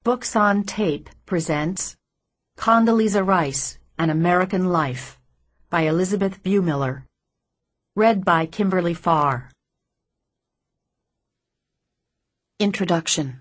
Books on Tape presents Condoleezza Rice, An American Life by Elizabeth Bumiller. Read by Kimberly Farr. Introduction.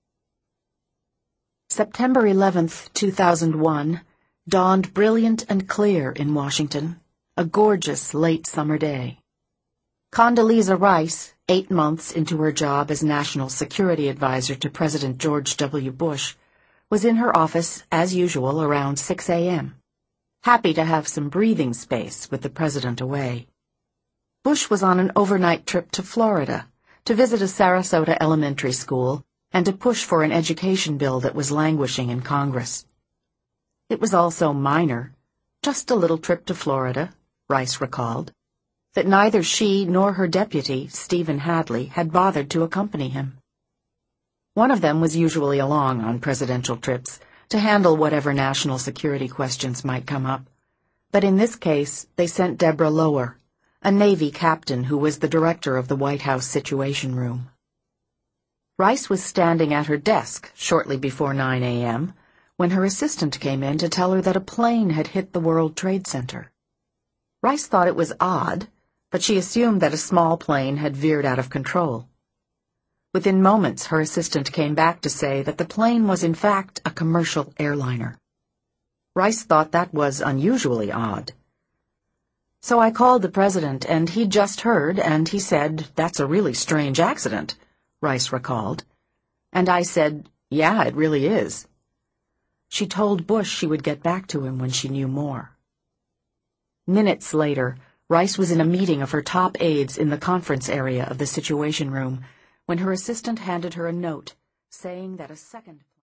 September 11th, 2001, dawned brilliant and clear in Washington, a gorgeous late summer day. Condoleezza Rice, 8 months into her job as National Security Advisor to President George W. Bush, was in her office, as usual, around 6 a.m., happy to have some breathing space with the president away. Bush was on an overnight trip to Florida to visit a Sarasota elementary school and to push for an education bill that was languishing in Congress. It was all so minor, just a little trip to Florida, Rice recalled, that neither she nor her deputy, Stephen Hadley, had bothered to accompany him. One of them was usually along on presidential trips to handle whatever national security questions might come up, but in this case they sent Deborah Lower, a Navy captain who was the director of the White House Situation Room. Rice was standing at her desk shortly before 9 a.m. when her assistant came in to tell her that a plane had hit the World Trade Center. Rice thought it was odd, but she assumed that a small plane had veered out of control. Within moments, her assistant came back to say that the plane was in fact a commercial airliner. Rice thought that was unusually odd. "So I called the president, and he'd just heard, and he said, 'That's a really strange accident,'" Rice recalled. "And I said, 'Yeah, it really is.'" She told Bush she would get back to him when she knew more. Minutes later, Rice was in a meeting of her top aides in the conference area of the Situation Room when her assistant handed her a note saying that a second